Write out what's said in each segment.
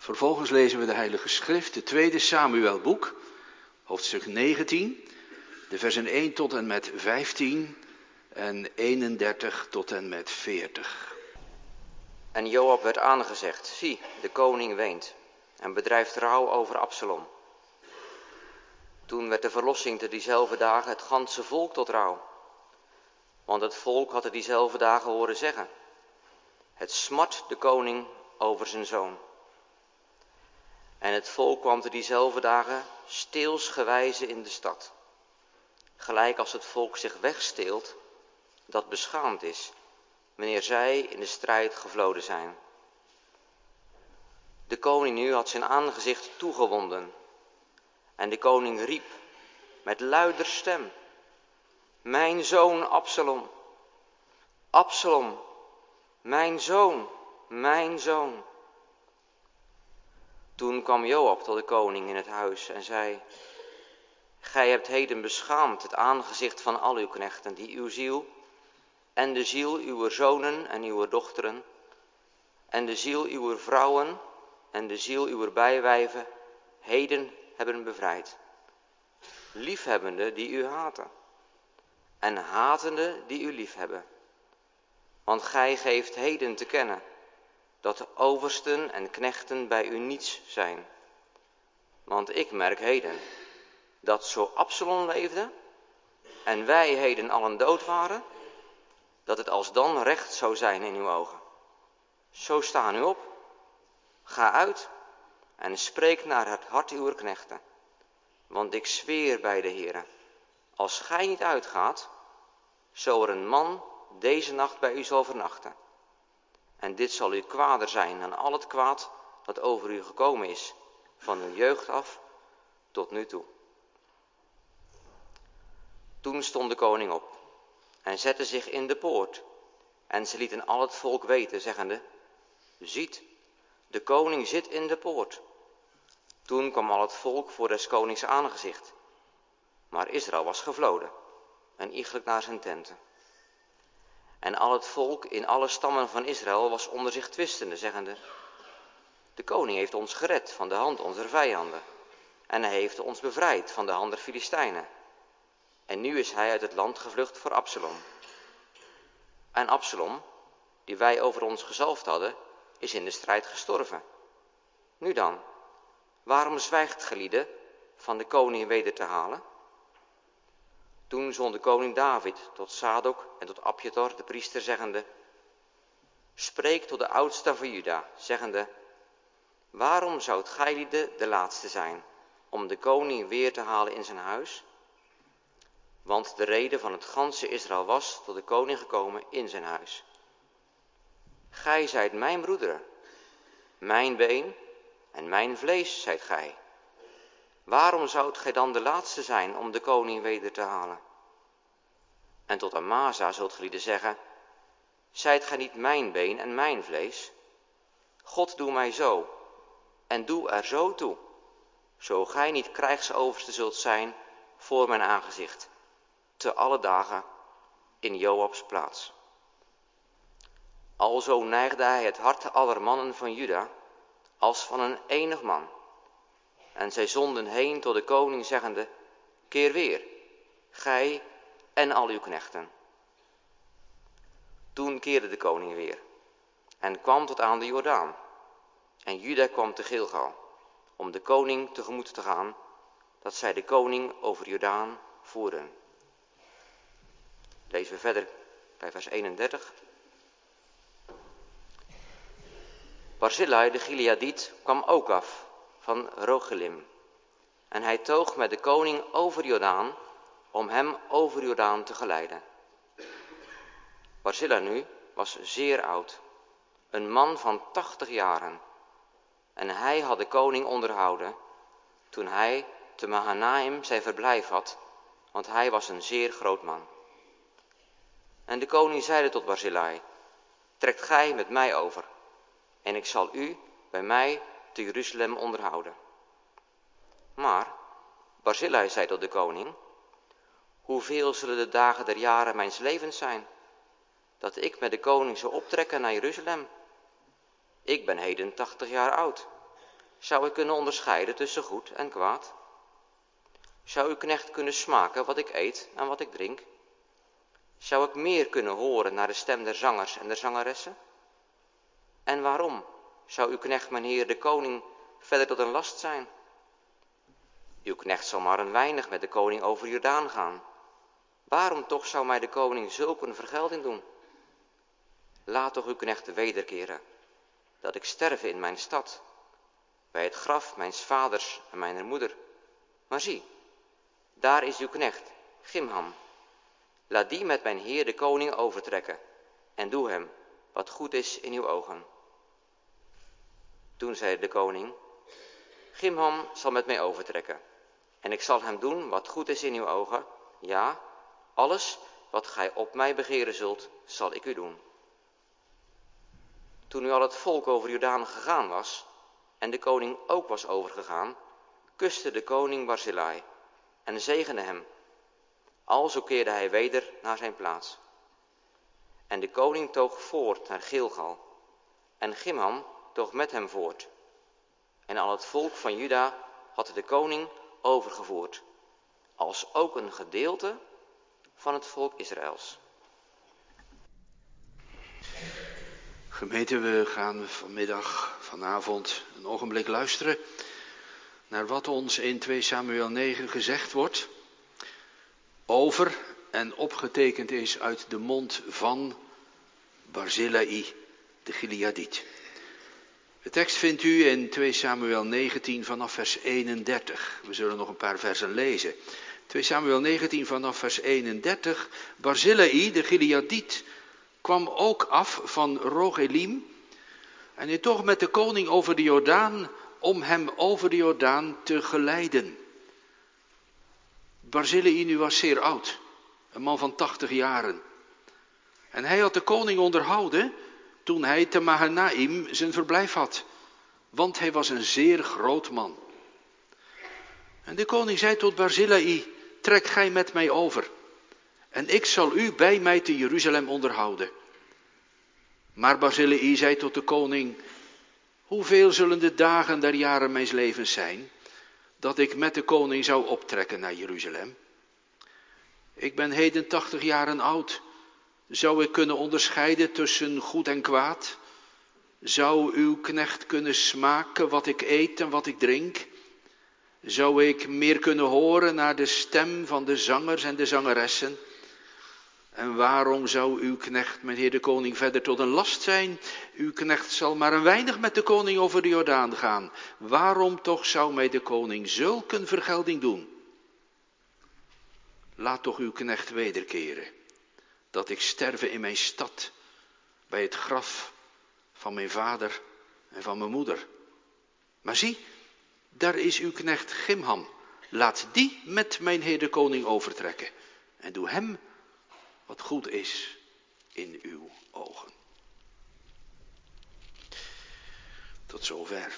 Vervolgens lezen we de Heilige Schrift, het tweede Samuelboek, hoofdstuk 19, de versen 1 tot en met 15 en 31 tot en met 40. En Joab werd aangezegd, zie, de koning weent en bedrijft rouw over Absalom. Toen werd de verlossing te diezelfde dagen het ganse volk tot rouw. Want het volk had het diezelfde dagen horen zeggen: het smart de koning over zijn zoon. En het volk kwam te diezelfde dagen steelsgewijze in de stad. Gelijk als het volk zich wegsteelt, dat beschaamd is, wanneer zij in de strijd gevloden zijn. De koning nu had zijn aangezicht toegewonden. En de koning riep met luider stem: mijn zoon Absalom, Absalom, mijn zoon, mijn zoon. Toen kwam Joab tot de koning in het huis en zei: gij hebt heden beschaamd het aangezicht van al uw knechten, die uw ziel en de ziel uw zonen en uw dochteren en de ziel uw vrouwen en de ziel uw bijwijven heden hebben bevrijd, liefhebbende die u haten en hatende die u liefhebben. Want gij geeft heden te kennen dat de oversten en knechten bij u niets zijn. Want ik merk heden dat zo Absalom leefde en wij heden allen dood waren, dat het alsdan recht zou zijn in uw ogen. Zo sta nu op, ga uit en spreek naar het hart uwer knechten. Want ik zweer bij de Heere, als gij niet uitgaat, zo er een man deze nacht bij u zal vernachten. En dit zal u kwader zijn dan al het kwaad dat over u gekomen is, van uw jeugd af tot nu toe. Toen stond de koning op en zette zich in de poort. En ze lieten al het volk weten, zeggende: ziet, de koning zit in de poort. Toen kwam al het volk voor des konings aangezicht. Maar Israël was gevloden en iegelijk naar zijn tenten. En al het volk in alle stammen van Israël was onder zich twistende, zeggende: de koning heeft ons gered van de hand onze vijanden. En hij heeft ons bevrijd van de hand der Filistijnen. En nu is hij uit het land gevlucht voor Absalom. En Absalom, die wij over ons gezalfd hadden, is in de strijd gestorven. Nu dan, waarom zwijgt gelieden van de koning weder te halen? Toen zond de koning David tot Sadok en tot Abjatar, de priester, zeggende: spreek tot de oudsten van Juda, zeggende: waarom zoudt gijlieden de laatste zijn om de koning weer te halen in zijn huis? Want de rede van het ganse Israël was tot de koning gekomen in zijn huis. Gij zijt mijn broederen, mijn been en mijn vlees zijt gij. Waarom zoudt gij dan de laatste zijn om de koning weder te halen? En tot Amasa zult gelieden zeggen: zijt gij niet mijn been en mijn vlees? God doe mij zo, en doe er zo toe, zo gij niet krijgsoverste zult zijn voor mijn aangezicht, te alle dagen in Joabs plaats. Alzo neigde hij het hart aller mannen van Juda, als van een enig man. En zij zonden heen tot de koning, zeggende: keer weer, gij en al uw knechten. Toen keerde de koning weer en kwam tot aan de Jordaan. En Juda kwam te Gilgal, om de koning tegemoet te gaan, dat zij de koning over Jordaan voeren. Lezen we verder bij vers 31. Barzillai de Gileadiet kwam ook af van Rogelim. En hij toog met de koning over Jordaan, om hem over Jordaan te geleiden. Barzillai nu was zeer oud, een man van 80 jaren. En hij had de koning onderhouden, toen hij te Mahanaim zijn verblijf had, want hij was een zeer groot man. En de koning zeide tot Barzillai: trekt gij met mij over, en ik zal u bij mij te Jeruzalem onderhouden. Maar Barzillai zei tot de koning: hoeveel zullen de dagen der jaren mijns levens zijn, dat ik met de koning zou optrekken naar Jeruzalem? Ik ben heden 80 jaar oud, Zou ik kunnen onderscheiden tussen goed en kwaad? Zou uw knecht kunnen smaken wat ik eet en wat ik drink? Zou ik meer kunnen horen naar de stem der zangers en der zangeressen? En waarom zou uw knecht, mijn heer, de koning, verder tot een last zijn? Uw knecht zal maar een weinig met de koning over Jordaan gaan. Waarom toch zou mij de koning zulk een vergelding doen? Laat toch uw knecht wederkeren, dat ik sterve in mijn stad, bij het graf mijns vaders en mijner moeder. Maar zie, daar is uw knecht, Gimham. Laat die met mijn heer de koning overtrekken en doe hem wat goed is in uw ogen. Toen zei de koning, Gimham zal met mij overtrekken en ik zal hem doen wat goed is in uw ogen. Ja, alles wat gij op mij begeren zult, zal ik u doen. Toen nu al het volk over Jordaan gegaan was en de koning ook was overgegaan, kuste de koning Barzillai en zegende hem. Alzo keerde hij weder naar zijn plaats. En de koning toog voort naar Gilgal en Gimham toog met hem voort. En al het volk van Juda had de koning overgevoerd, als ook een gedeelte van het volk Israëls. Gemeente, we gaan vanavond een ogenblik luisteren naar wat ons in 2 Samuel 9 gezegd wordt over en opgetekend is uit de mond van Barzillai de Gileadiet. De tekst vindt u in 2 Samuel 19 vanaf vers 31. We zullen nog een paar versen lezen. 2 Samuel 19 vanaf vers 31. Barzillai de Gileadiet kwam ook af van Rogelim en hij toog met de koning over de Jordaan om hem over de Jordaan te geleiden. Barzillai nu was zeer oud, een man van 80 jaren. En hij had de koning onderhouden toen hij te Mahanaim zijn verblijf had, want hij was een zeer groot man. En de koning zei tot Barzillai, trek gij met mij over, en ik zal u bij mij te Jeruzalem onderhouden. Maar Barzillai zei tot de koning, hoeveel zullen de dagen der jaren mijns levens zijn, dat ik met de koning zou optrekken naar Jeruzalem? Ik ben heden 80 jaren oud. Zou ik kunnen onderscheiden tussen goed en kwaad? Zou uw knecht kunnen smaken wat ik eet en wat ik drink? Zou ik meer kunnen horen naar de stem van de zangers en de zangeressen? En waarom zou uw knecht, mijn heer de koning, verder tot een last zijn? Uw knecht zal maar een weinig met de koning over de Jordaan gaan. Waarom toch zou mij de koning zulk een vergelding doen? Laat toch uw knecht wederkeren, dat ik sterve in mijn stad, bij het graf van mijn vader en van mijn moeder. Maar zie, daar is uw knecht Gimham. Laat die met mijn heer de koning overtrekken en doe hem wat goed is in uw ogen. Tot zover.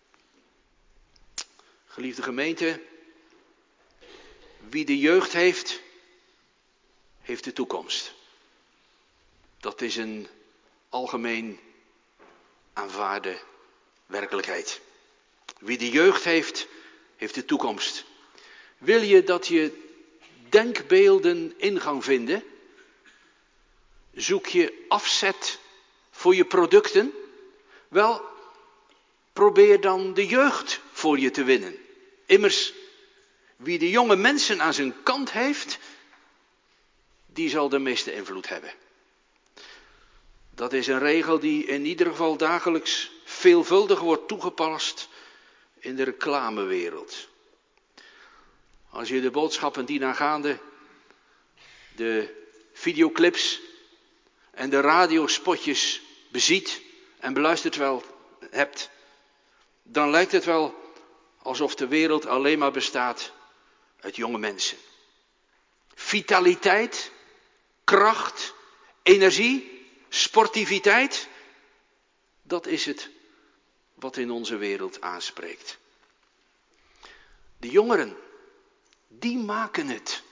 Geliefde gemeente, wie de jeugd heeft, heeft de toekomst. Dat is een algemeen aanvaarde werkelijkheid. Wie de jeugd heeft, heeft de toekomst. Wil je dat je denkbeelden ingang vinden? Zoek je afzet voor je producten? Wel, probeer dan de jeugd voor je te winnen. Immers, wie de jonge mensen aan zijn kant heeft, die zal de meeste invloed hebben. Dat is een regel die in ieder geval dagelijks veelvuldig wordt toegepast in de reclamewereld. Als je de boodschappen dienaangaande, de videoclips en de radiospotjes beziet en beluisterd wel hebt, dan lijkt het wel alsof de wereld alleen maar bestaat uit jonge mensen. Vitaliteit, kracht, energie, sportiviteit, dat is het wat in onze wereld aanspreekt. De jongeren, die maken het.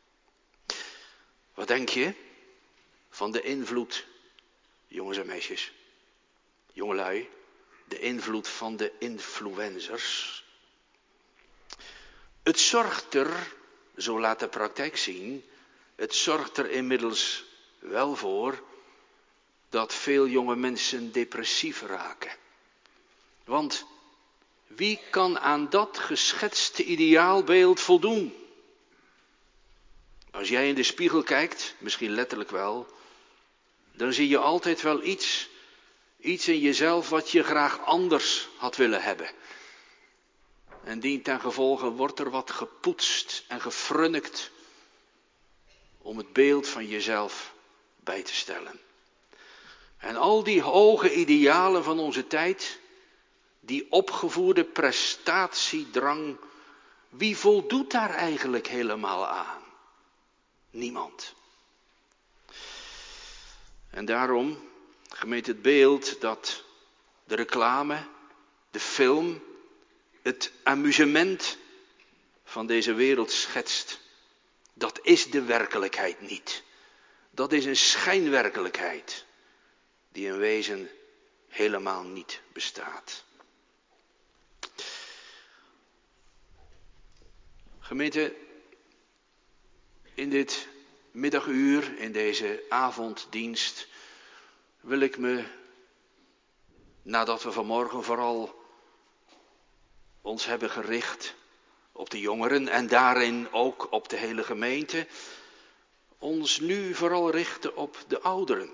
Wat denk je van de invloed, jongens en meisjes, jongelui, de invloed van de influencers. Het zorgt er, zo laat de praktijk zien, het zorgt er inmiddels wel voor dat veel jonge mensen depressief raken. Want wie kan aan dat geschetste ideaalbeeld voldoen? Als jij in de spiegel kijkt, misschien letterlijk wel, dan zie je altijd wel iets in jezelf wat je graag anders had willen hebben. En dientengevolge wordt er wat gepoetst en gefrunnikt om het beeld van jezelf bij te stellen. En al die hoge idealen van onze tijd, die opgevoerde prestatiedrang, wie voldoet daar eigenlijk helemaal aan? Niemand. En daarom, gemeente, het beeld dat de reclame, de film, het amusement van deze wereld schetst, dat is de werkelijkheid niet. Dat is een schijnwerkelijkheid die in wezen helemaal niet bestaat. Gemeente, in dit middaguur, in deze avonddienst, wil ik me, nadat we vanmorgen vooral ons hebben gericht op de jongeren en daarin ook op de hele gemeente, ons nu vooral richten op de ouderen.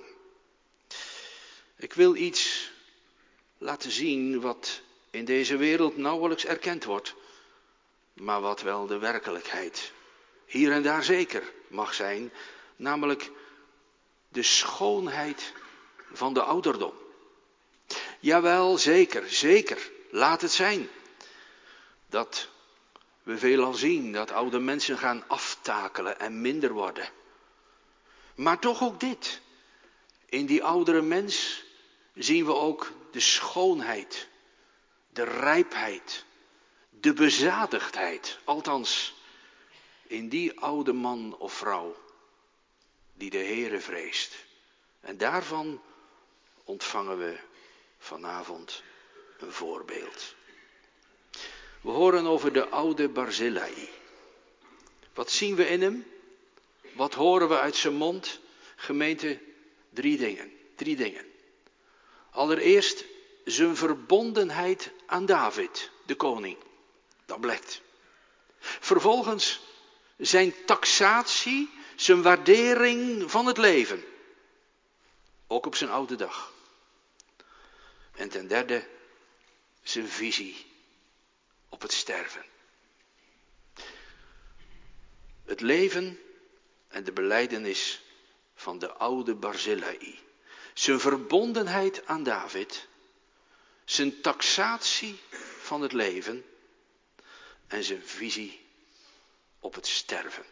Ik wil iets laten zien wat in deze wereld nauwelijks erkend wordt, maar wat wel de werkelijkheid hier en daar zeker mag zijn, namelijk de schoonheid van de ouderdom. Jawel, zeker, laat het zijn dat we veelal zien dat oude mensen gaan aftakelen en minder worden. Maar toch ook dit. In die oudere mens zien we ook de schoonheid, de rijpheid, de bezadigdheid. Althans, in die oude man of vrouw die de Heere vreest. En daarvan ontvangen we vanavond een voorbeeld. We horen over de oude Barzillai. Wat zien we in hem? Wat horen we uit zijn mond? Gemeente, drie dingen. Allereerst zijn verbondenheid aan David, de koning. Dat blijkt. Vervolgens zijn taxatie, zijn waardering van het leven. Ook op zijn oude dag. En ten derde zijn visie op het sterven. Het leven en de belijdenis van de oude Barzillai. Zijn verbondenheid aan David. Zijn taxatie van het leven. En zijn visie op het sterven.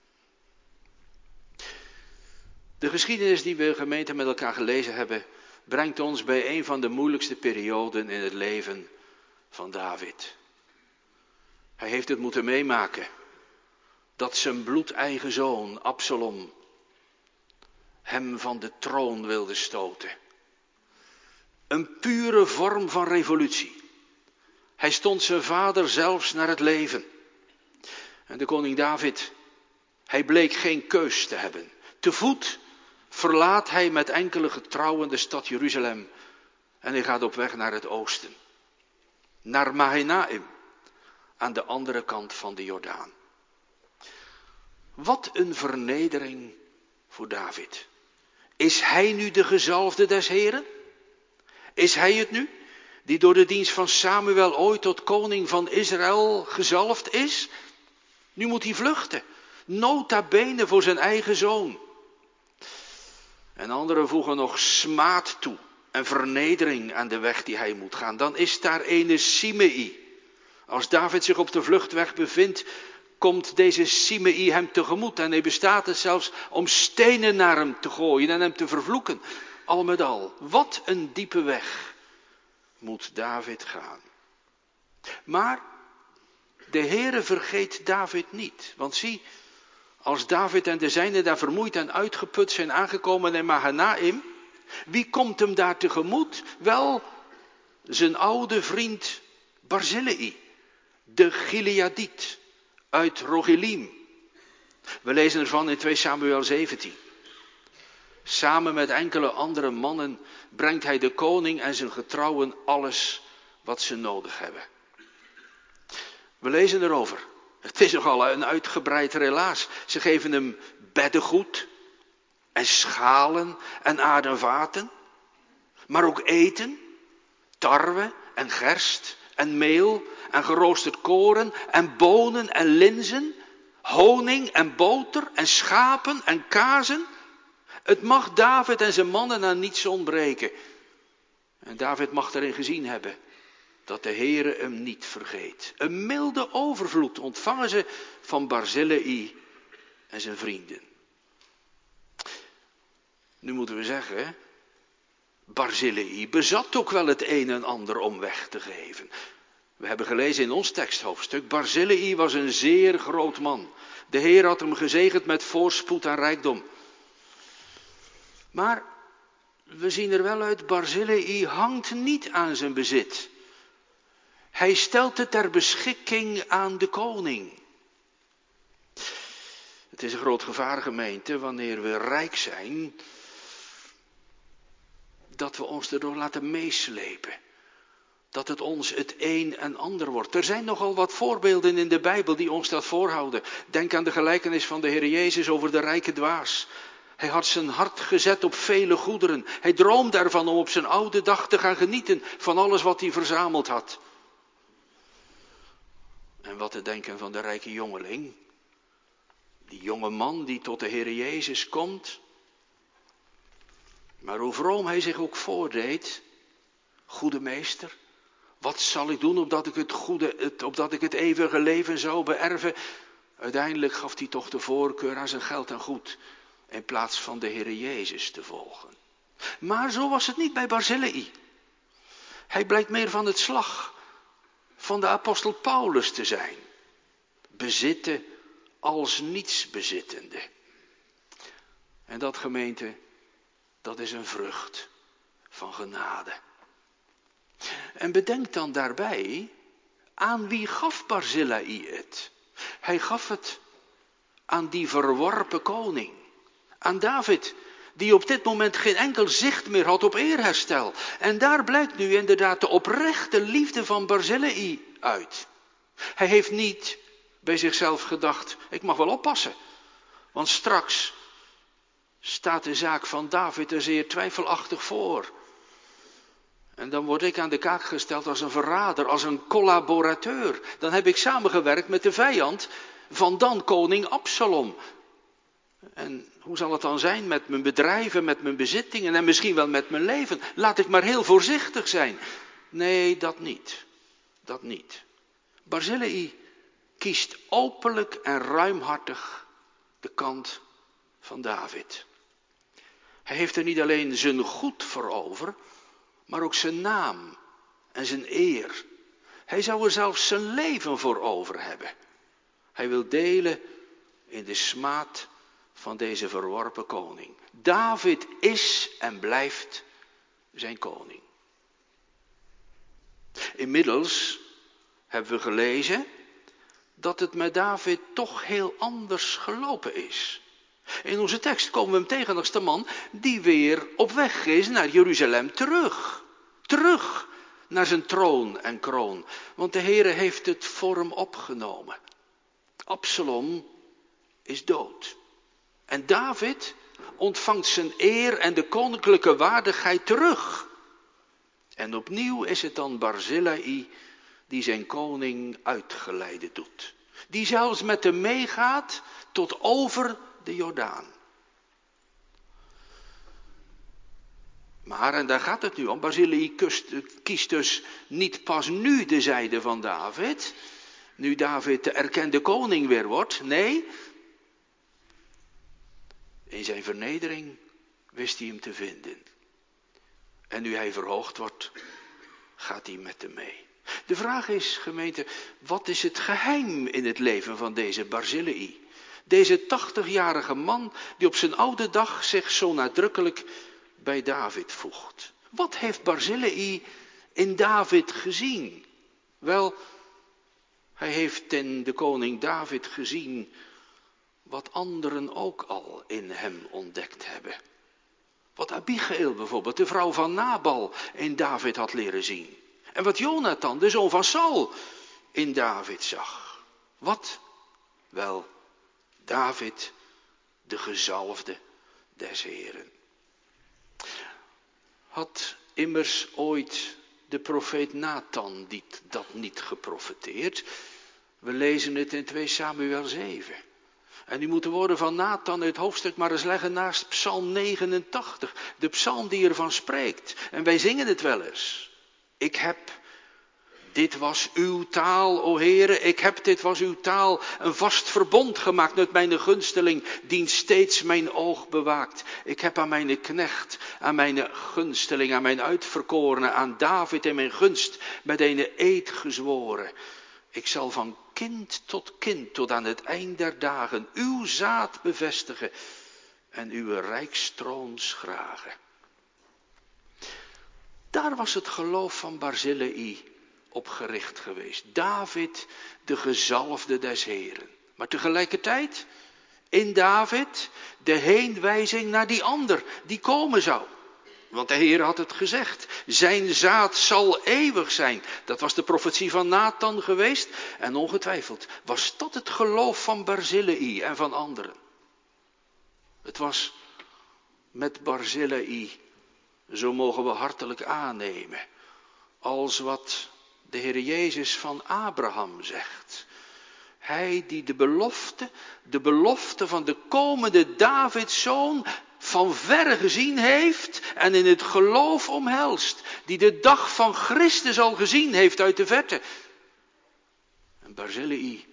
De geschiedenis die we gemeente met elkaar gelezen hebben, brengt ons bij een van de moeilijkste perioden in het leven van David. Hij heeft het moeten meemaken dat zijn bloedeigen zoon Absalom hem van de troon wilde stoten. Een pure vorm van revolutie. Hij stond zijn vader zelfs naar het leven. En de koning David, hij bleek geen keus te hebben. Te voet verlaat hij met enkele getrouwen de stad Jeruzalem en hij gaat op weg naar het oosten. Naar Mahanaim, aan de andere kant van de Jordaan. Wat een vernedering voor David. Is hij nu de gezalfde des Heren? Is hij het nu, die door de dienst van Samuel ooit tot koning van Israël gezalfd is? Nu moet hij vluchten, nota bene voor zijn eigen zoon. En anderen voegen nog smaad toe en vernedering aan de weg die hij moet gaan. Dan is daar ene Simei. Als David zich op de vluchtweg bevindt, komt deze Simei hem tegemoet. En hij bestaat het zelfs om stenen naar hem te gooien en hem te vervloeken. Al met al, wat een diepe weg moet David gaan. Maar de Heere vergeet David niet. Want zie, als David en de zijnen daar vermoeid en uitgeput zijn aangekomen in Mahanaim, wie komt hem daar tegemoet? Wel, zijn oude vriend Barzillai, de Gileadiet uit Rogelim. We lezen ervan in 2 Samuel 17. Samen met enkele andere mannen brengt hij de koning en zijn getrouwen alles wat ze nodig hebben. We lezen erover. Het is nogal een uitgebreid relaas. Ze geven hem beddengoed en schalen en aardevaten, maar ook eten, tarwe en gerst en meel en geroosterd koren en bonen en linzen, honing en boter en schapen en kazen. Het mag David en zijn mannen aan niets ontbreken. En David mag erin gezien hebben dat de Heere hem niet vergeet. Een milde overvloed ontvangen ze van Barzillai en zijn vrienden. Nu moeten we zeggen, Barzillai bezat ook wel het een en ander om weg te geven. We hebben gelezen in ons teksthoofdstuk, Barzillai was een zeer groot man. De Heer had hem gezegend met voorspoed en rijkdom. Maar we zien er wel uit, Barzillai hangt niet aan zijn bezit. Hij stelt het ter beschikking aan de koning. Het is een groot gevaar, gemeente, wanneer we rijk zijn, dat we ons erdoor laten meeslepen. Dat het ons het een en ander wordt. Er zijn nogal wat voorbeelden in de Bijbel die ons dat voorhouden. Denk aan de gelijkenis van de Heer Jezus over de rijke dwaas. Hij had zijn hart gezet op vele goederen. Hij droomde ervan om op zijn oude dag te gaan genieten van alles wat hij verzameld had. En wat te denken van de rijke jongeling. Die jonge man die tot de Heer Jezus komt. Maar hoe vroom hij zich ook voordeed. Goede meester, wat zal ik doen opdat ik het eeuwige leven zou beërven? Uiteindelijk gaf hij toch de voorkeur aan zijn geld en goed. In plaats van de Heer Jezus te volgen. Maar zo was het niet bij Barzillai. Hij blijkt meer van het slag van de apostel Paulus te zijn. Bezitten als nietsbezittende. En dat, gemeente, dat is een vrucht van genade. En bedenk dan daarbij, aan wie gaf Barzillai het? Hij gaf het aan die verworpen koning. Aan David, die op dit moment geen enkel zicht meer had op eerherstel. En daar blijkt nu inderdaad de oprechte liefde van Barzillai uit. Hij heeft niet bij zichzelf gedacht, ik mag wel oppassen. Want straks staat de zaak van David er zeer twijfelachtig voor. En dan word ik aan de kaak gesteld als een verrader, als een collaborateur. Dan heb ik samengewerkt met de vijand van dan koning Absalom. En hoe zal het dan zijn met mijn bedrijven, met mijn bezittingen en misschien wel met mijn leven? Laat ik maar heel voorzichtig zijn. Nee, dat niet. Dat niet. Barzillai kiest openlijk en ruimhartig de kant van David. Hij heeft er niet alleen zijn goed voor over, maar ook zijn naam en zijn eer. Hij zou er zelfs zijn leven voor over hebben. Hij wil delen in de smaad van deze verworpen koning. David is en blijft zijn koning. Inmiddels hebben we gelezen dat het met David toch heel anders gelopen is. In onze tekst komen we hem tegen als de man die weer op weg is naar Jeruzalem terug. Terug naar zijn troon en kroon. Want de Heere heeft het voor hem opgenomen. Absalom is dood. En David ontvangt zijn eer en de koninklijke waardigheid terug. En opnieuw is het dan Barzillai die zijn koning uitgeleide doet. Die zelfs met hem meegaat tot over de Jordaan. Maar, en daar gaat het nu om, Barzillai kiest dus niet pas nu de zijde van David, nu David de erkende koning weer wordt. Nee, in zijn vernedering wist hij hem te vinden. En nu hij verhoogd wordt, gaat hij met hem mee. De vraag is, gemeente, wat is het geheim in het leven van deze Barzillai? Deze 80-jarige man die op zijn oude dag zich zo nadrukkelijk bij David voegt. Wat heeft Barzillai in David gezien? Wel, hij heeft in de koning David gezien wat anderen ook al in hem ontdekt hebben. Wat Abigail bijvoorbeeld, de vrouw van Nabal, in David had leren zien. En wat Jonathan, de zoon van Saul, in David zag. Wat? Wel, David, de gezalfde des Heren. Had immers ooit de profeet Nathan dat niet geprofeteerd? We lezen het in 2 Samuel 7. En u moet de woorden van Nathan uit het hoofdstuk maar eens leggen naast Psalm 89. De psalm die ervan spreekt. En wij zingen het wel eens. Dit was uw taal, o Heere, dit was uw taal, een vast verbond gemaakt met mijn gunsteling, die steeds mijn oog bewaakt. Ik heb aan mijn knecht, aan mijn gunsteling, aan mijn uitverkorene, aan David in mijn gunst, met een eed gezworen. Ik zal van kind, tot aan het eind der dagen, uw zaad bevestigen en uw rijkstroon schragen. Daar was het geloof van Barzillai op gericht geweest. David, de gezalfde des Heren. Maar tegelijkertijd, in David, de heenwijzing naar die ander, die komen zou. Want de Heer had het gezegd, zijn zaad zal eeuwig zijn. Dat was de profetie van Nathan geweest. En ongetwijfeld was dat het geloof van Barzillai en van anderen. Het was met Barzillai, zo mogen we hartelijk aannemen, als wat de Heer Jezus van Abraham zegt. Hij die de belofte van de komende Davidszoon van verre gezien heeft en in het geloof omhelst. Die de dag van Christus al gezien heeft uit de verte. En Barzillai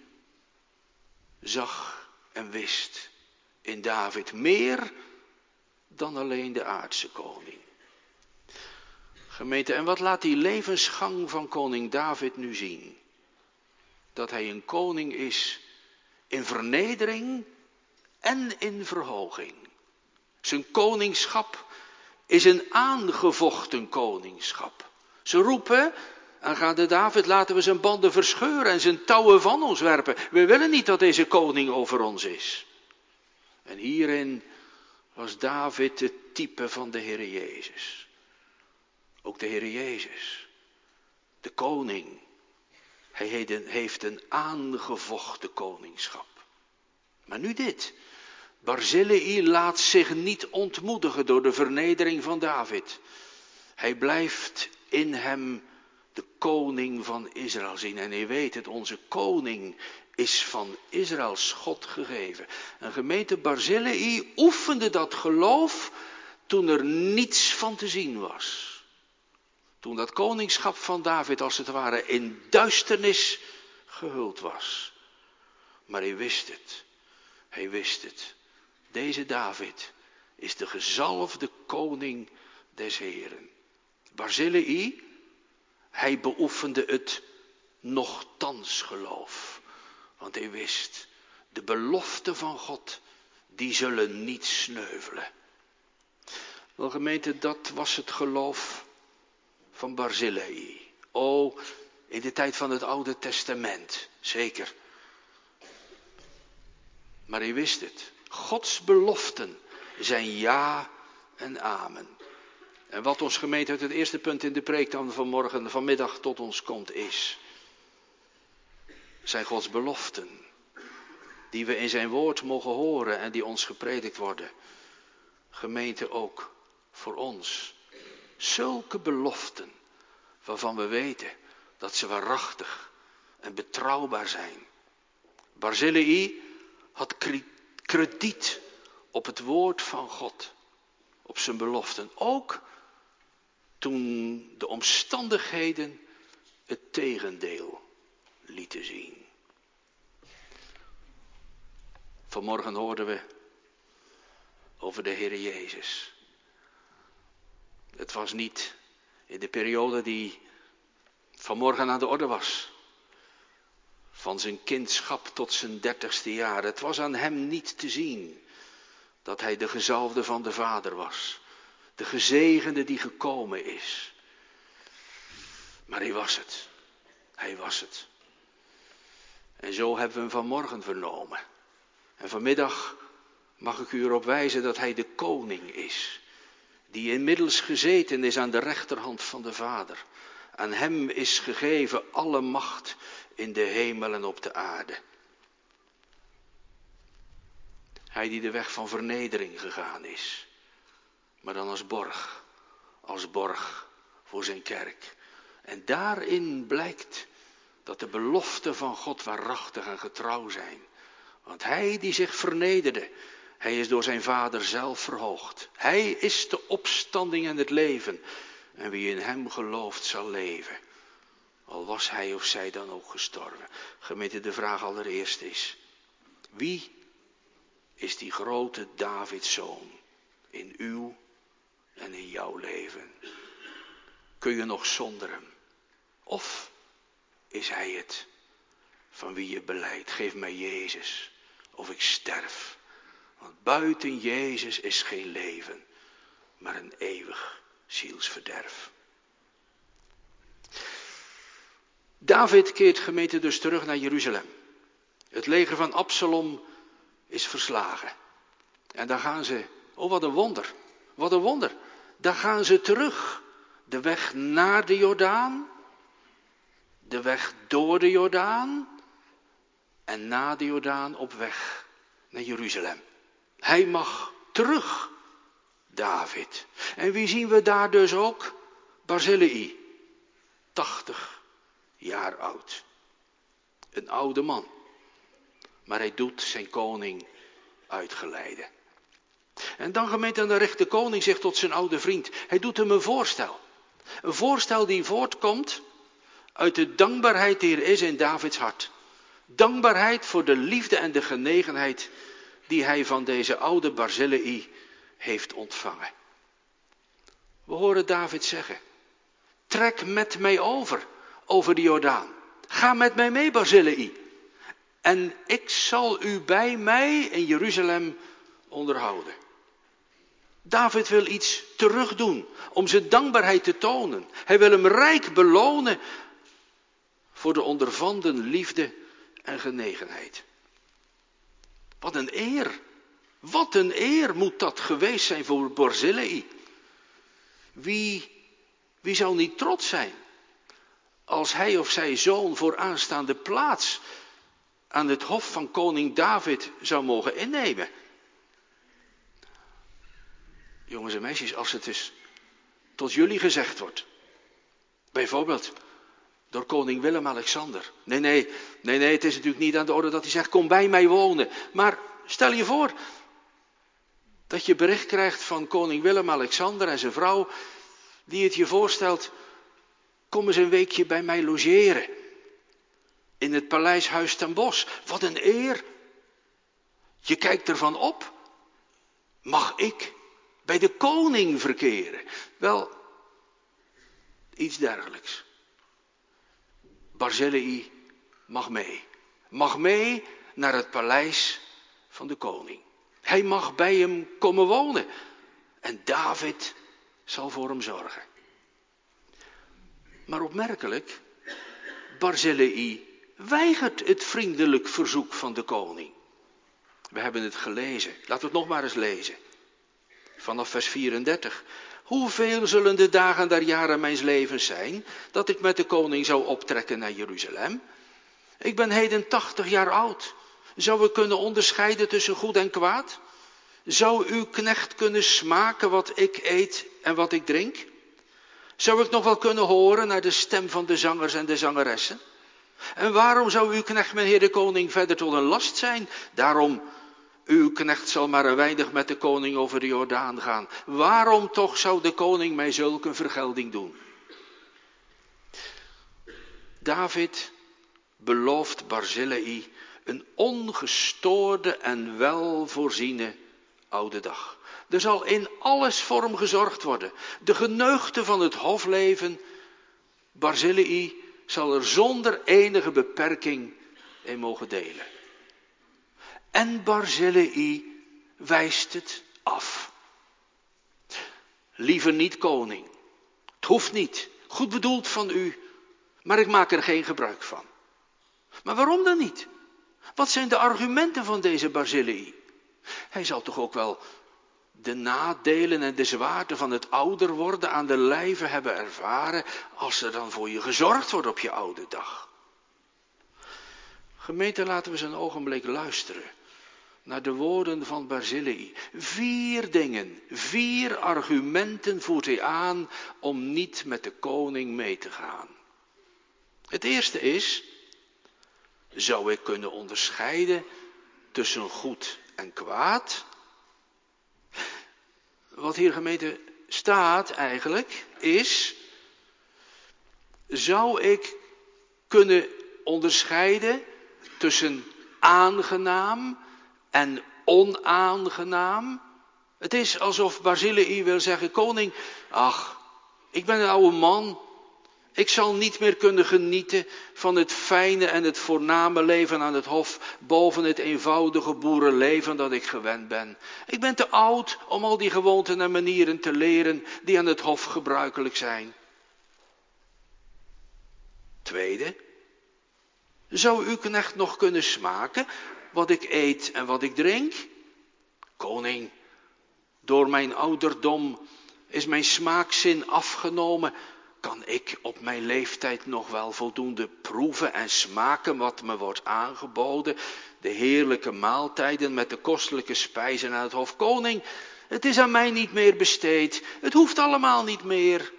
zag en wist in David meer dan alleen de aardse koning. Gemeente, en wat laat die levensgang van koning David nu zien? Dat hij een koning is in vernedering en in verhoging. Zijn koningschap is een aangevochten koningschap. Ze roepen aangaande David, laten we zijn banden verscheuren en zijn touwen van ons werpen. We willen niet dat deze koning over ons is. En hierin was David het type van de Heer Jezus. Ook de Heer Jezus, de koning, hij heeft een aangevochten koningschap. Maar nu dit. Barzillai laat zich niet ontmoedigen door de vernedering van David. Hij blijft in hem de koning van Israël zien. En u weet het, onze koning is van Israëls God gegeven. En gemeente Barzillai oefende dat geloof toen er niets van te zien was. Toen dat koningschap van David als het ware in duisternis gehuld was. Maar hij wist het. Hij wist het. Deze David is de gezalfde koning des Heren. Barzillai, hij beoefende het nochtans geloof. Want hij wist, de beloften van God, die zullen niet sneuvelen. Wel gemeente, dat was het geloof van Barzillai. O, in de tijd van het Oude Testament, zeker. Maar hij wist het. Gods beloften zijn ja en amen. En wat ons gemeente uit het eerste punt in de preek dan vanmiddag tot ons komt is. Zijn Gods beloften. Die we in zijn woord mogen horen en die ons gepredikt worden. Gemeente ook voor ons. Zulke beloften waarvan we weten dat ze waarachtig en betrouwbaar zijn. Barzillai had krediet op het woord van God, op zijn beloften. Ook toen de omstandigheden het tegendeel lieten zien. Vanmorgen hoorden we over de Heer Jezus. Het was niet in de periode die vanmorgen aan de orde was. Van zijn kindschap tot zijn 30ste jaar. Het was aan hem niet te zien dat hij de gezalfde van de Vader was. De gezegende die gekomen is. Maar hij was het. Hij was het. En zo hebben we hem vanmorgen vernomen. En vanmiddag mag ik u erop wijzen dat hij de koning is. Die inmiddels gezeten is aan de rechterhand van de Vader. Aan hem is gegeven alle macht in de hemel en op de aarde. Hij die de weg van vernedering gegaan is. Maar dan als borg voor zijn kerk. En daarin blijkt dat de beloften van God waarachtig en getrouw zijn. Want hij die zich vernederde, hij is door zijn Vader zelf verhoogd. Hij is de opstanding en het leven. En wie in hem gelooft zal leven. Al was hij of zij dan ook gestorven. Gemeente, de vraag allereerst is: wie is die grote Davidszoon in uw en in jouw leven? Kun je nog zonder hem? Of is hij het van wie je belijdt? Geef mij Jezus, of ik sterf. Want buiten Jezus is geen leven, maar een eeuwig zielsverderf. David keert, gemeente, dus terug naar Jeruzalem. Het leger van Absalom is verslagen. En daar gaan ze, oh wat een wonder, wat een wonder. Daar gaan ze terug. De weg naar de Jordaan, de weg door de Jordaan en na de Jordaan op weg naar Jeruzalem. Hij mag terug, David. En wie zien we daar dus ook? Barzillai, 80 jaar oud. Een oude man. Maar hij doet zijn koning uitgeleide. En dan, gemeente, dan richt de koning zich tot zijn oude vriend. Hij doet hem een voorstel. Een voorstel die voortkomt uit de dankbaarheid die er is in Davids hart. Dankbaarheid voor de liefde en de genegenheid die hij van deze oude Barzillai heeft ontvangen. We horen David zeggen: trek met mij over de Jordaan. Ga met mij mee, Barzillai. En ik zal u bij mij in Jeruzalem onderhouden. David wil iets terugdoen om zijn dankbaarheid te tonen. Hij wil hem rijk belonen voor de ondervonden liefde en genegenheid. Wat een eer. Wat een eer moet dat geweest zijn voor Barzillai. Wie zou niet trots zijn als hij of zij zoon voor aanstaande plaats aan het hof van koning David zou mogen innemen. Jongens en meisjes, als het dus tot jullie gezegd wordt, bijvoorbeeld door koning Willem-Alexander. Nee, het is natuurlijk niet aan de orde dat hij zegt: kom bij mij wonen. Maar stel je voor dat je bericht krijgt van koning Willem-Alexander en zijn vrouw, die het je voorstelt: kom eens een weekje bij mij logeren. In het paleis Huis ten Bosch. Wat een eer. Je kijkt ervan op. Mag ik bij de koning verkeren? Wel, iets dergelijks. Barzillai mag mee. Mag mee naar het paleis van de koning. Hij mag bij hem komen wonen. En David zal voor hem zorgen. Maar opmerkelijk, Barzillai weigert het vriendelijk verzoek van de koning. We hebben het gelezen. Laten we het nog maar eens lezen. Vanaf vers 34. Hoeveel zullen de dagen der jaren mijns levens zijn, dat ik met de koning zou optrekken naar Jeruzalem? Ik ben heden 80 jaar oud. Zou ik kunnen onderscheiden tussen goed en kwaad? Zou uw knecht kunnen smaken wat ik eet en wat ik drink? Zou ik nog wel kunnen horen naar de stem van de zangers en de zangeressen? En waarom zou uw knecht, mijn heer de koning, verder tot een last zijn? Daarom, uw knecht zal maar een weinig met de koning over de Jordaan gaan. Waarom toch zou de koning mij zulke vergelding doen? David belooft Barzillai een ongestoorde en welvoorziene oude dag. Er zal in alles voor hem gezorgd worden. De geneugten van het hofleven, Barzillai zal er zonder enige beperking in mogen delen. En Barzillai wijst het af. Liever niet, koning. Het hoeft niet. Goed bedoeld van u, Maar ik maak er geen gebruik van. Maar waarom dan niet? Wat zijn de argumenten van deze Barzillai? Hij zal toch ook wel de nadelen en de zwaarte van het ouder worden aan de lijve hebben ervaren, als er dan voor je gezorgd wordt op je oude dag. Gemeente, laten we eens een ogenblik luisteren naar de woorden van Barzillai. 4 dingen, 4 argumenten voert hij aan om niet met de koning mee te gaan. Het eerste is, zou ik kunnen onderscheiden tussen goed en kwaad? Wat hier, gemeente, staat eigenlijk is, zou ik kunnen onderscheiden tussen aangenaam en onaangenaam? Het is alsof Barzillai wil zeggen, koning, ach, ik ben een oude man. Ik zal niet meer kunnen genieten van het fijne en het voorname leven aan het hof boven het eenvoudige boerenleven dat ik gewend ben. Ik ben te oud om al die gewoonten en manieren te leren die aan het hof gebruikelijk zijn. Tweede, zou uw knecht nog kunnen smaken wat ik eet en wat ik drink? Koning, door mijn ouderdom is mijn smaakzin afgenomen. Kan ik op mijn leeftijd nog wel voldoende proeven en smaken wat me wordt aangeboden? De heerlijke maaltijden met de kostelijke spijzen aan het hof. Koning, het is aan mij niet meer besteed. Het hoeft allemaal niet meer.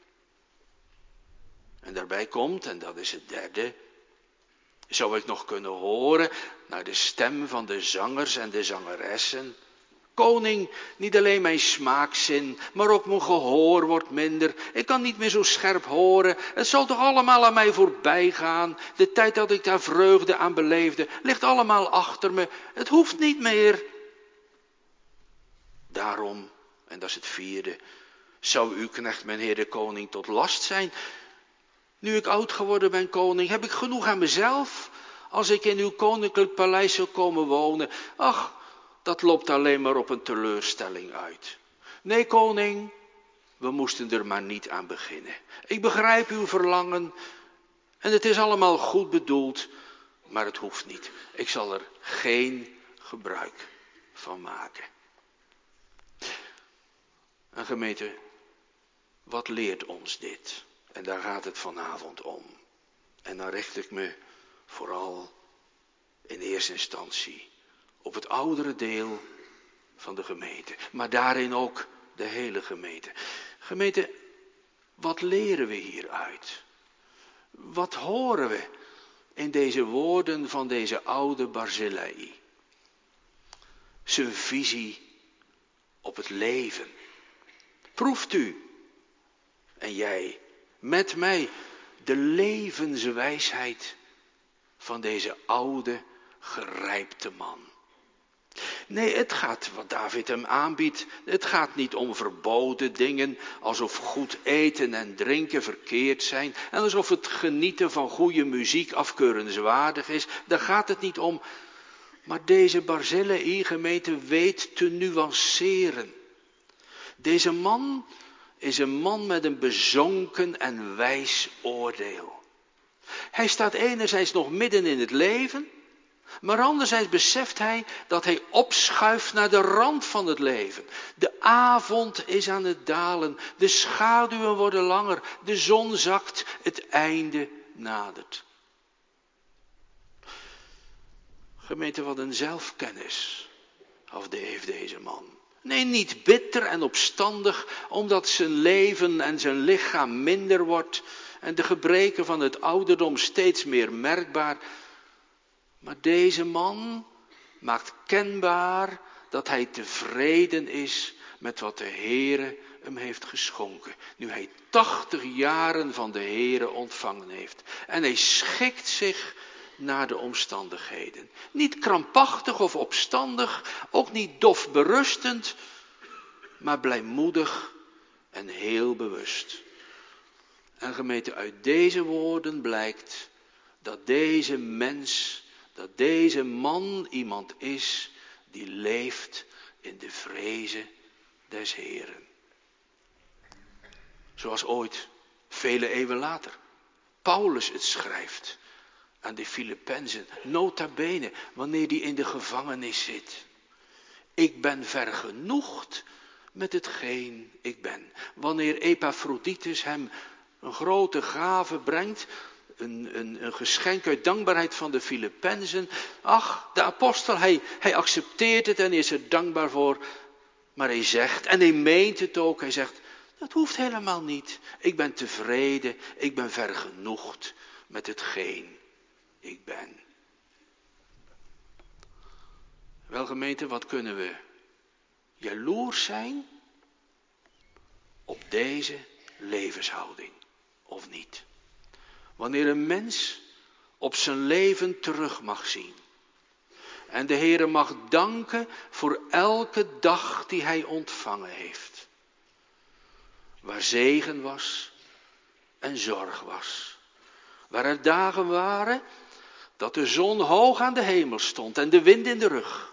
En daarbij komt, en dat is het derde, zou ik nog kunnen horen naar de stem van de zangers en de zangeressen? Koning, niet alleen mijn smaakzin, maar ook mijn gehoor wordt minder. Ik kan niet meer zo scherp horen. Het zal toch allemaal aan mij voorbij gaan. De tijd dat ik daar vreugde aan beleefde, ligt allemaal achter me. Het hoeft niet meer. Daarom, en dat is het vierde, zou uw knecht, mijn heer de koning, tot last zijn. Nu ik oud geworden ben, koning, heb ik genoeg aan mezelf. Als ik in uw koninklijk paleis zou komen wonen, ach, dat loopt alleen maar op een teleurstelling uit. Nee, koning, we moesten er maar niet aan beginnen. Ik begrijp uw verlangen en het is allemaal goed bedoeld, maar het hoeft niet. Ik zal er geen gebruik van maken. En gemeente, wat leert ons dit? En daar gaat het vanavond om. En dan richt ik me vooral in eerste instantie op het oudere deel van de gemeente. Maar daarin ook de hele gemeente. Gemeente, wat leren we hieruit? Wat horen we in deze woorden van deze oude Barzillai? Zijn visie op het leven. Proeft u en jij met mij de levenswijsheid van deze oude, gerijpte man. Nee, het gaat wat David hem aanbiedt. Het gaat niet om verboden dingen, alsof goed eten en drinken verkeerd zijn. En alsof het genieten van goede muziek afkeurenswaardig is. Daar gaat het niet om. Maar deze Barzillai, gemeente, weet te nuanceren. Deze man is een man met een bezonken en wijs oordeel. Hij staat enerzijds nog midden in het leven, maar anderzijds beseft hij dat hij opschuift naar de rand van het leven. De avond is aan het dalen, de schaduwen worden langer, de zon zakt, het einde nadert. Gemeente, wat een zelfkennis heeft deze man. Nee, niet bitter en opstandig, omdat zijn leven en zijn lichaam minder wordt en de gebreken van het ouderdom steeds meer merkbaar. Maar deze man maakt kenbaar dat hij tevreden is met wat de Heere hem heeft geschonken. Nu hij 80 jaren van de Heere ontvangen heeft. En hij schikt zich naar de omstandigheden. Niet krampachtig of opstandig, ook niet dof berustend, maar blijmoedig en heel bewust. En gemeente, uit deze woorden blijkt dat deze mens, dat deze man iemand is die leeft in de vreze des Heeren. Zoals ooit, vele eeuwen later, Paulus het schrijft aan de Filippenzen, nota bene, wanneer hij in de gevangenis zit. Ik ben vergenoegd met hetgeen ik ben. Wanneer Epaphroditus hem een grote gave brengt, een geschenk uit dankbaarheid van de Filippenzen. Ach, de apostel, hij accepteert het en is er dankbaar voor. Maar hij zegt, en hij meent het ook, hij zegt, dat hoeft helemaal niet. Ik ben tevreden, ik ben vergenoegd met hetgeen ik ben. Wel gemeente, wat kunnen we jaloers zijn op deze levenshouding, of niet? Wanneer een mens op zijn leven terug mag zien en de Heere mag danken voor elke dag die hij ontvangen heeft. Waar zegen was en zorg was. Waar er dagen waren dat de zon hoog aan de hemel stond en de wind in de rug.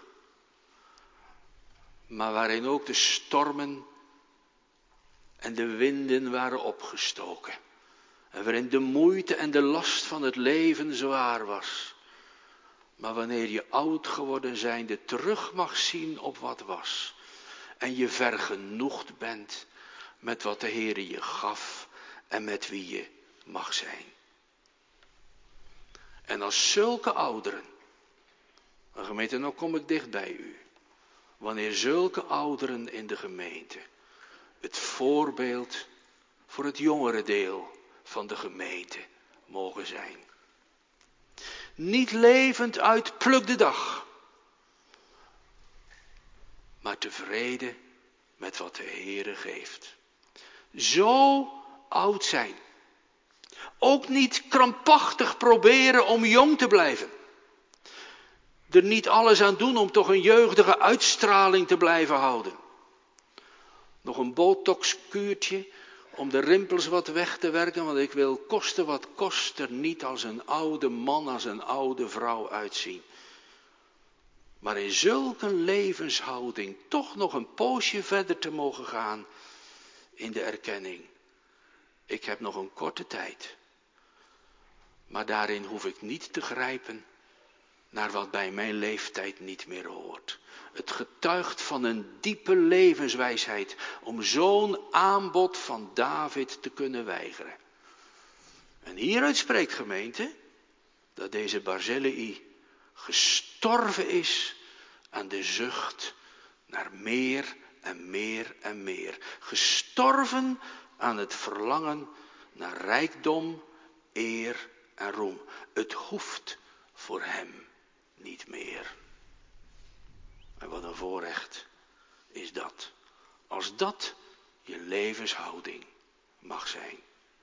Maar waarin ook de stormen en de winden waren opgestoken. En waarin de moeite en de last van het leven zwaar was. Maar wanneer je oud geworden zijnde terug mag zien op wat was. En je vergenoegd bent met wat de Heere je gaf en met wie je mag zijn. En als zulke ouderen, maar gemeente, nou kom ik dicht bij u. Wanneer zulke ouderen in de gemeente het voorbeeld voor het jongere deel van de gemeente mogen zijn. Niet levend uit pluk de dag, maar tevreden met wat de Heere geeft. Zo oud zijn. Ook niet krampachtig proberen om jong te blijven. Er niet alles aan doen om toch een jeugdige uitstraling te blijven houden. Nog een botoxkuurtje om de rimpels wat weg te werken, want ik wil koste wat kost er niet als een oude man, als een oude vrouw uitzien. Maar in zulke levenshouding toch nog een poosje verder te mogen gaan in de erkenning. Ik heb nog een korte tijd. Maar daarin hoef ik niet te grijpen naar wat bij mijn leeftijd niet meer hoort. Het getuigt van een diepe levenswijsheid om zo'n aanbod van David te kunnen weigeren. En hieruit spreekt, gemeente, dat deze Barzillai gestorven is aan de zucht naar meer en meer en meer. Gestorven aan het verlangen naar rijkdom, eer en roem. Het hoeft voor hem niet meer. En wat een voorrecht is dat. Als dat je levenshouding mag zijn.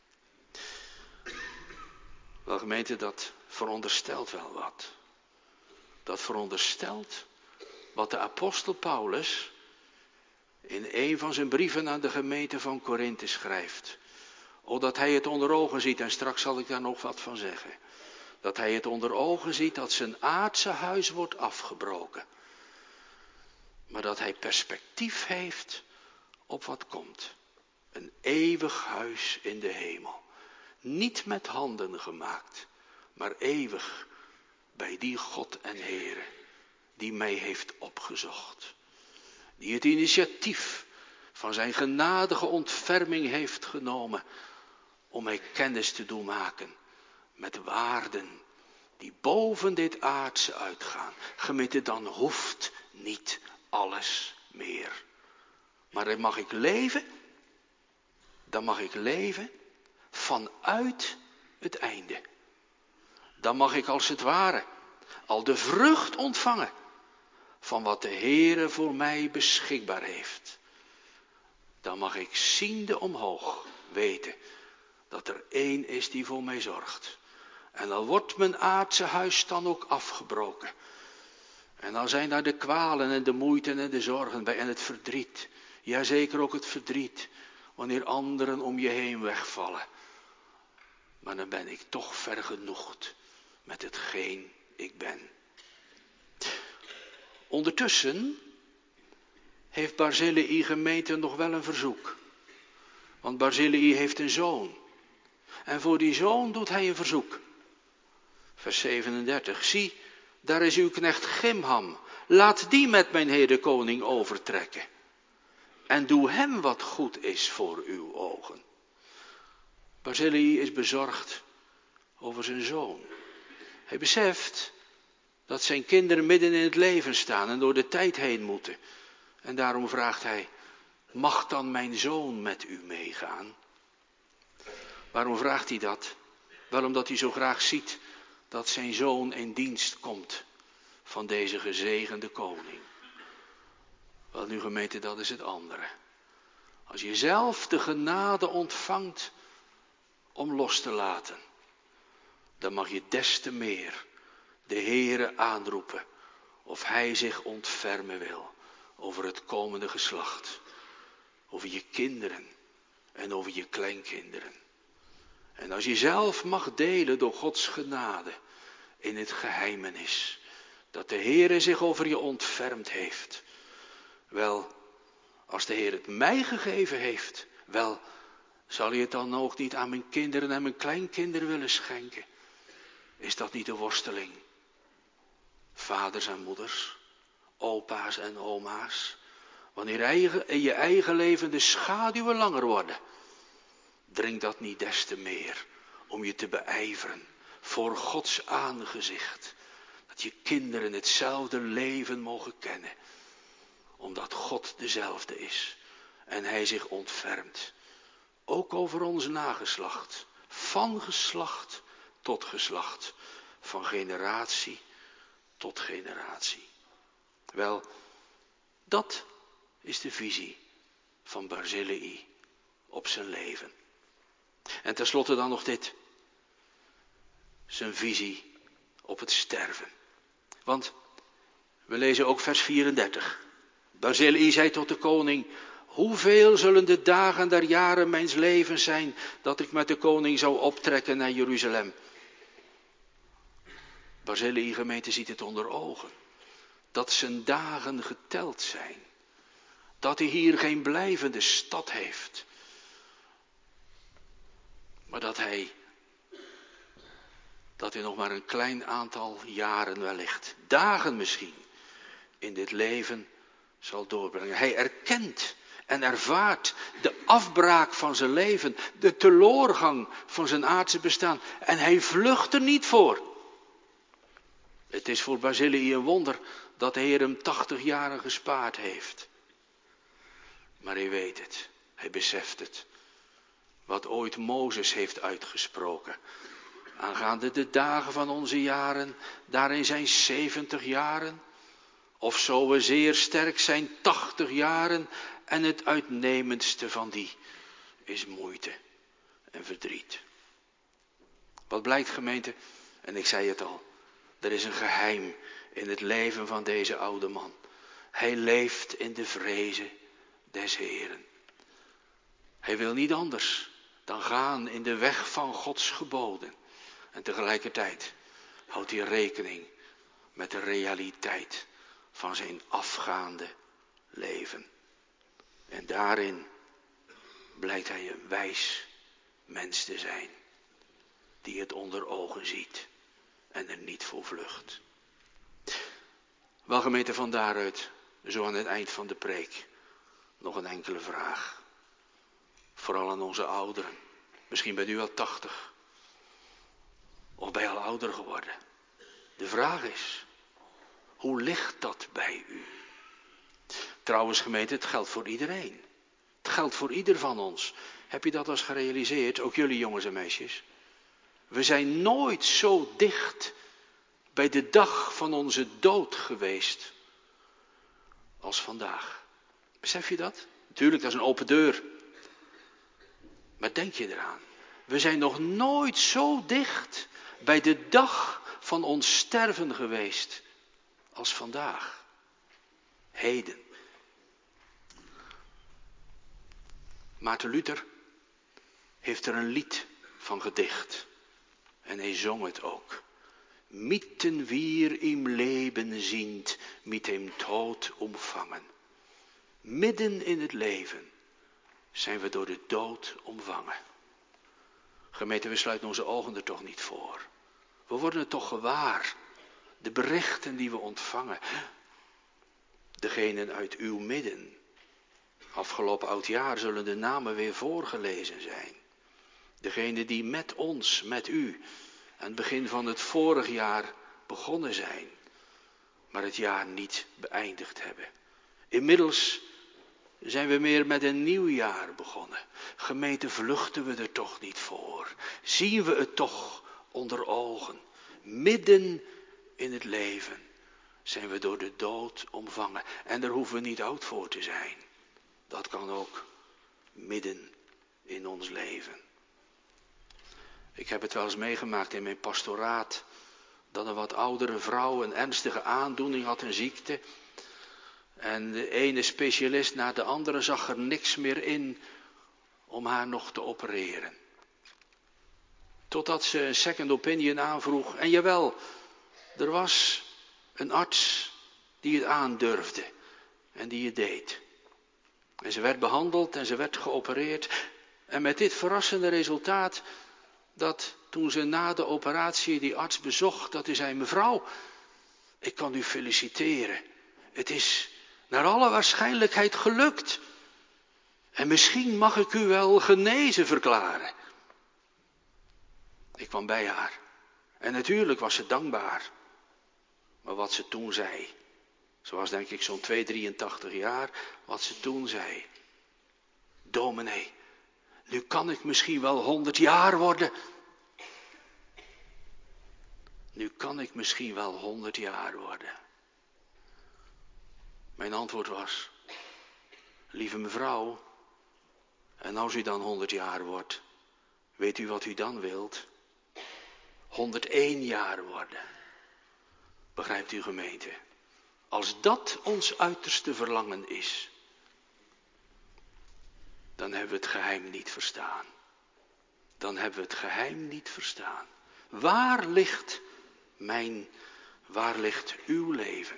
Wel gemeente, dat veronderstelt wel wat. Dat veronderstelt wat de apostel Paulus in een van zijn brieven aan de gemeente van Korinthe schrijft. Dat hij het onder ogen ziet, en straks zal ik daar nog wat van zeggen. Dat hij het onder ogen ziet dat zijn aardse huis wordt afgebroken. Maar dat hij perspectief heeft op wat komt. Een eeuwig huis in de hemel. Niet met handen gemaakt, maar eeuwig bij die God en Heere die mij heeft opgezocht. Die het initiatief van zijn genadige ontferming heeft genomen om mij kennis te doen maken met waarden die boven dit aardse uitgaan. Gemeente, dan hoeft niet alles meer. Maar dan mag ik leven vanuit het einde. Dan mag ik als het ware al de vrucht ontvangen van wat de Heere voor mij beschikbaar heeft. Dan mag ik ziende omhoog weten dat er één is die voor mij zorgt. En dan wordt mijn aardse huis dan ook afgebroken. En dan zijn daar de kwalen en de moeite en de zorgen bij en het verdriet. Jazeker ook het verdriet, wanneer anderen om je heen wegvallen. Maar dan ben ik toch vergenoegd met hetgeen ik ben. Ondertussen heeft Barzillai gemeente nog wel een verzoek. Want Barzillai heeft een zoon. En voor die zoon doet hij een verzoek. Vers 37. Zie, daar is uw knecht Gimham. Laat die met mijn heer de koning overtrekken. En doe hem wat goed is voor uw ogen. Barzillai is bezorgd over zijn zoon. Hij beseft dat zijn kinderen midden in het leven staan en door de tijd heen moeten. En daarom vraagt hij, mag dan mijn zoon met u meegaan? Waarom vraagt hij dat? Wel omdat hij zo graag ziet dat zijn zoon in dienst komt van deze gezegende koning. Wel nu gemeente, dat is het andere. Als je zelf de genade ontvangt om los te laten, dan mag je des te meer de Heere aanroepen of hij zich ontfermen wil over het komende geslacht, over je kinderen en over je kleinkinderen. En als je zelf mag delen door Gods genade in het geheimenis, dat de Heere zich over je ontfermd heeft. Wel, als de Heer het mij gegeven heeft, wel, zal hij het dan ook niet aan mijn kinderen en mijn kleinkinderen willen schenken? Is dat niet de worsteling? Vaders en moeders, opa's en oma's. Wanneer in je eigen leven de schaduwen langer worden, dringt dat niet des te meer om je te beijveren voor Gods aangezicht. Dat je kinderen hetzelfde leven mogen kennen. Omdat God dezelfde is en hij zich ontfermt. Ook over ons nageslacht. Van geslacht tot geslacht. Van generatie tot generatie. Wel, dat is de visie van Barzillai op zijn leven. En tenslotte dan nog dit. Zijn visie op het sterven. Want we lezen ook vers 34. Barzillai zei tot de koning, hoeveel zullen de dagen der jaren mijns levens zijn dat ik met de koning zou optrekken naar Jeruzalem? Barzillai, gemeente, ziet het onder ogen. Dat zijn dagen geteld zijn. Dat hij hier geen blijvende stad heeft. Maar dat hij nog maar een klein aantal jaren wellicht, dagen misschien, in dit leven zal doorbrengen. Hij erkent en ervaart de afbraak van zijn leven, de teloorgang van zijn aardse bestaan. En hij vlucht er niet voor. Het is voor Barzillai een wonder dat de Heer hem 80 jaren gespaard heeft. Maar hij weet het, hij beseft het. Wat ooit Mozes heeft uitgesproken. Aangaande de dagen van onze jaren, daarin zijn 70 jaren. Of zo we zeer sterk zijn 80 jaren. En het uitnemendste van die is moeite en verdriet. Wat blijkt, gemeente? En ik zei het al. Er is een geheim in het leven van deze oude man. Hij leeft in de vrezen des Heeren. Hij wil niet anders dan gaan in de weg van Gods geboden. En tegelijkertijd houdt hij rekening met de realiteit van zijn afgaande leven. En daarin blijkt hij een wijs mens te zijn. Die het onder ogen ziet en er niet voor vlucht. Wel, gemeente, van daaruit, zo aan het eind van de preek, nog een enkele vraag. Vooral aan onze ouderen. Misschien bent u al 80. Of ben je al ouder geworden. De vraag is, hoe ligt dat bij u? Trouwens, gemeente, het geldt voor iedereen. Het geldt voor ieder van ons. Heb je dat als gerealiseerd? Ook jullie jongens en meisjes. We zijn nooit zo dicht bij de dag van onze dood geweest als vandaag. Besef je dat? Natuurlijk, dat is een open deur. Maar denk je eraan? We zijn nog nooit zo dicht bij de dag van ons sterven geweest als vandaag. Heden. Maarten Luther heeft er een lied van gedicht. En hij zong het ook. Mitten wir im Leben sind, mit dem Tod umfangen. Midden in het leven zijn we door de dood omvangen. Gemeente, we sluiten onze ogen er toch niet voor. We worden het toch gewaar. De berichten die we ontvangen. Degenen uit uw midden. Afgelopen oudjaar zullen de namen weer voorgelezen zijn. Degenen die met ons, met u, aan het begin van het vorig jaar begonnen zijn. Maar het jaar niet beëindigd hebben. Inmiddels zijn we meer met een nieuw jaar begonnen. Gemeente, vluchten we er toch niet voor. Zien we het toch onder ogen. Midden in het leven zijn we door de dood omvangen. En daar hoeven we niet oud voor te zijn. Dat kan ook midden in ons leven. Ik heb het wel eens meegemaakt in mijn pastoraat. Dat een wat oudere vrouw een ernstige aandoening had, een ziekte. En de ene specialist na de andere zag er niks meer in om haar nog te opereren. Totdat ze een second opinion aanvroeg. En jawel, er was een arts die het aandurfde en die het deed. En ze werd behandeld en ze werd geopereerd. En met dit verrassende resultaat dat toen ze na de operatie die arts bezocht, dat hij zei: mevrouw, ik kan u feliciteren. Het is naar alle waarschijnlijkheid gelukt. En misschien mag ik u wel genezen verklaren. Ik kwam bij haar. En natuurlijk was ze dankbaar. Maar wat ze toen zei. Ze was denk ik zo'n 83 jaar. Wat ze toen zei. Dominee, nu kan ik misschien wel 100 jaar worden. Nu kan ik misschien wel 100 jaar worden. Mijn antwoord was: lieve mevrouw, en als u dan 100 jaar wordt, weet u wat u dan wilt? 101 jaar worden. Begrijpt u, gemeente? Als dat ons uiterste verlangen is, dan hebben we het geheim niet verstaan. Dan hebben we het geheim niet verstaan. Waar ligt uw leven?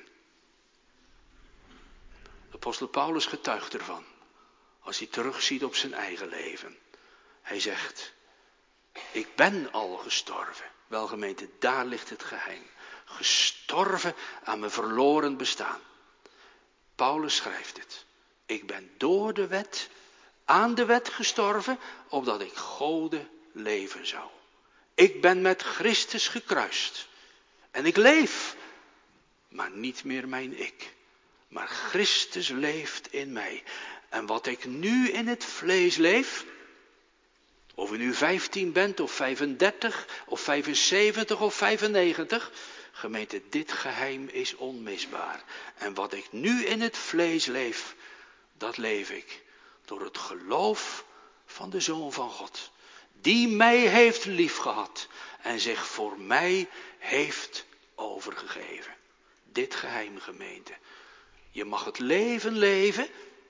De apostel Paulus getuigt ervan. Als hij terugziet op zijn eigen leven. Hij zegt: ik ben al gestorven. Wel, gemeente, daar ligt het geheim. Gestorven aan mijn verloren bestaan. Paulus schrijft het. Ik ben door de wet, aan de wet gestorven, opdat ik Gode leven zou. Ik ben met Christus gekruist. En ik leef, maar niet meer mijn ik. Maar Christus leeft in mij. En wat ik nu in het vlees leef, of u nu 15 bent, of 35, of 75, of 95... gemeente, dit geheim is onmisbaar. En wat ik nu in het vlees leef, dat leef ik door het geloof van de Zoon van God. Die mij heeft liefgehad en zich voor mij heeft overgegeven. Dit geheim, gemeente. Je mag het leven leven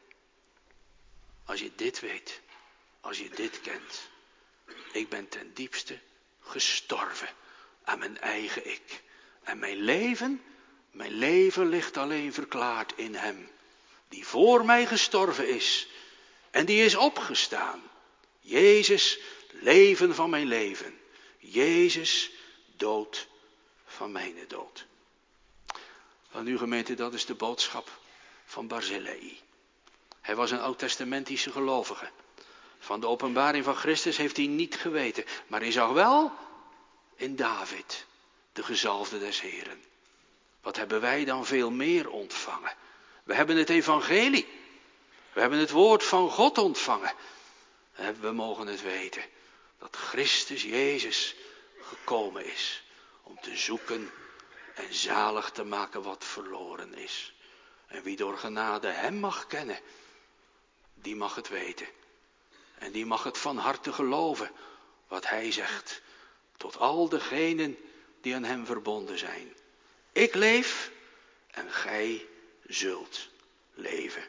als je dit weet, als je dit kent. Ik ben ten diepste gestorven aan mijn eigen ik. En mijn leven ligt alleen verklaard in hem. Die voor mij gestorven is. En die is opgestaan. Jezus, leven van mijn leven. Jezus, dood van mijn dood. Wel nu, gemeente, dat is de boodschap van Barzillai. Hij was een oud-testamentische gelovige. Van de openbaring van Christus heeft hij niet geweten. Maar hij zag wel in David, de gezalfde des Heren. Wat hebben wij dan veel meer ontvangen? We hebben het evangelie. We hebben het woord van God ontvangen. En we mogen het weten. Dat Christus Jezus gekomen is. Om te zoeken en zalig te maken wat verloren is. En wie door genade hem mag kennen. Die mag het weten. En die mag het van harte geloven. Wat hij zegt. Tot al degenen die aan hem verbonden zijn. Ik leef en gij zult leven.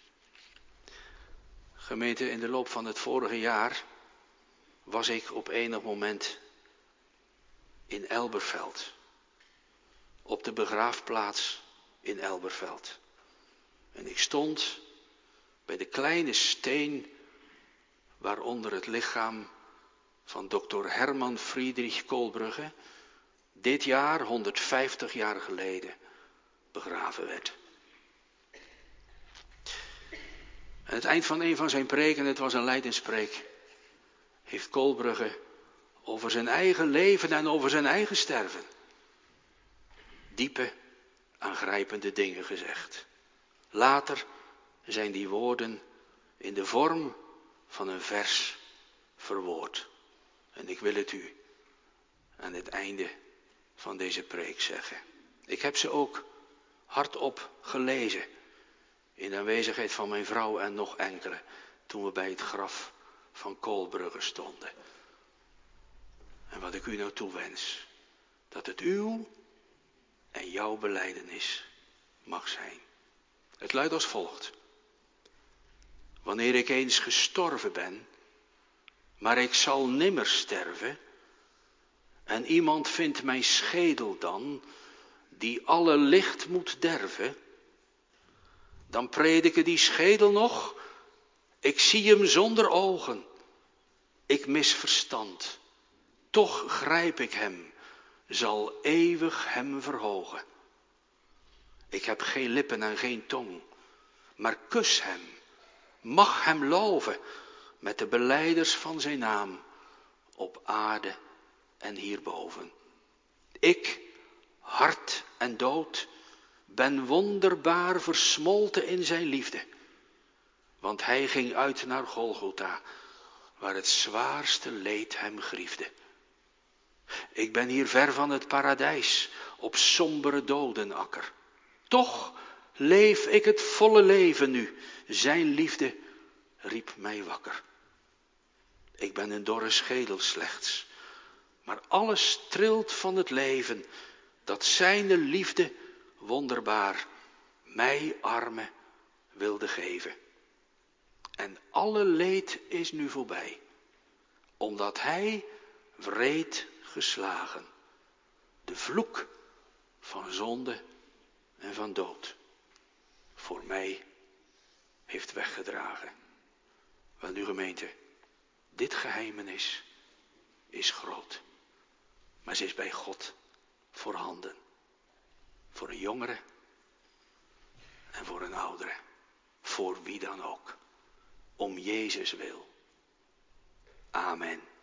Gemeente, in de loop van het vorige jaar was ik op enig moment in Elberfeld. Op de begraafplaats in Elberfeld. En ik stond bij de kleine steen waaronder het lichaam van dokter Herman Friedrich Kohlbrugge dit jaar 150 jaar geleden begraven werd. Aan het eind van een van zijn preken, het was een lijdenspreek, heeft Kohlbrugge over zijn eigen leven en over zijn eigen sterven diepe, aangrijpende dingen gezegd. Later zijn die woorden in de vorm van een vers verwoord. En ik wil het u aan het einde van deze preek zeggen. Ik heb ze ook hardop gelezen in de aanwezigheid van mijn vrouw en nog enkele toen we bij het graf van Kohlbrugge stonden. En wat ik u nou toewens, dat het uw en jouw belijdenis mag zijn. Het luidt als volgt. Wanneer ik eens gestorven ben, maar ik zal nimmer sterven, en iemand vindt mijn schedel dan, die alle licht moet derven, dan prediken die schedel nog, ik zie hem zonder ogen, ik mis verstand, toch grijp ik hem, zal eeuwig hem verhogen. Ik heb geen lippen en geen tong, maar kus hem, mag hem loven met de belijders van zijn naam op aarde en hierboven. Ik, hart en dood, ben wonderbaar versmolten in zijn liefde, want hij ging uit naar Golgotha, waar het zwaarste leed hem griefde. Ik ben hier ver van het paradijs, op sombere dodenakker. Toch leef ik het volle leven nu, zijn liefde riep mij wakker. Ik ben een dorre schedel slechts, maar alles trilt van het leven, dat zijne liefde wonderbaar mij arme wilde geven. En alle leed is nu voorbij, omdat hij wreed geslagen de vloek van zonde en van dood voor mij heeft weggedragen. Wel nu gemeente, dit geheimenis is groot, maar ze is bij God voorhanden. Voor een jongere en voor een oudere, voor wie dan ook, om Jezus wil. Amen.